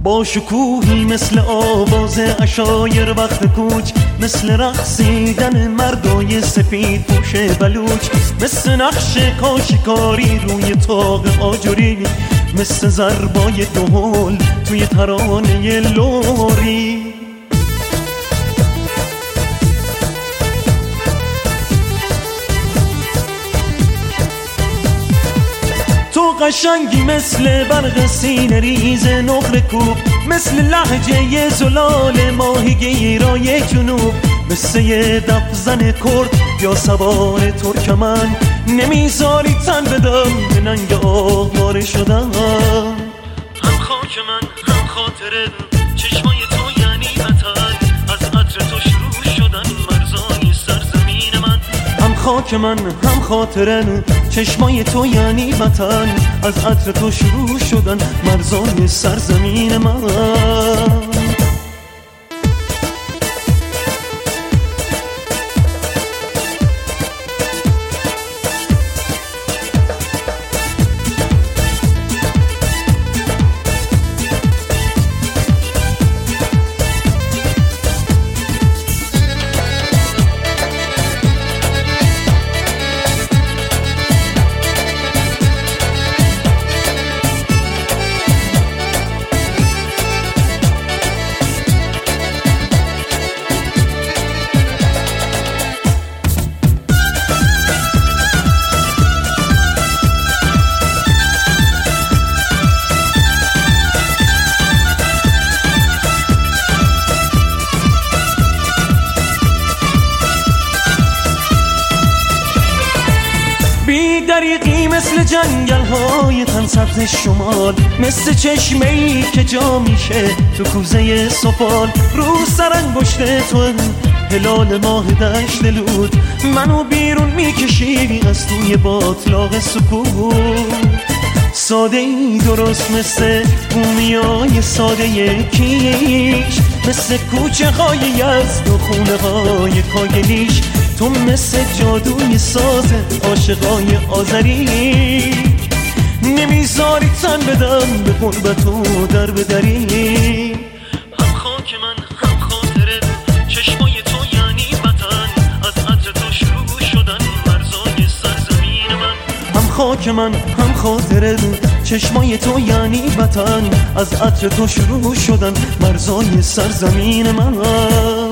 با شکوهی مثل آواز عشایر وقت کوچ، مثل رقصیدن مردای سفید پوش بلوچ، مثل نقش کاشکاری روی طاق آجوری، مثل ضربای دهل توی ترانه لوری. تو قشنگی مثل برق سینه ریز نقر کوب، مثل لهجه زلال ماهیگیرای جنوب، مثل یه دف زن کرد یا سوار ترکمن، نمیذاری تن بدم به ننگ آواره شدن. هم خاک من هم خاطره چشمای تو یعنی وطن، از عطر تو شروع شدن مرزای سرزمین من. هم خاک من هم خاطره چشمای تو یعنی وطن، از عطر تو شروع شدن مرزای سرزمین من. دریقی مثل جنگل های تن سبز شمال، مثل چشمه‌ای که جا میشه تو کوزه سفال. رو سر انگشت تو هلال ماه دشت لود، منو بیرون میکشی از توی باطلاق سکوت. ساده ای درست مثل بومیای ساده کیش، مثل کوچه های یزد و خونه های کاگلیش. تو مثل جادوی ساز عاشقای آذری، نمیذاری تن بدم به قربت و در بدری. هم خاک من هم خاطره چشمای تو یعنی وطن، از عطر تو شروع شدن مرزای سرزمین من. هم خاک من هم خاطره چشمای تو یعنی وطن، از عطر تو شروع شدن مرزای سرزمین من.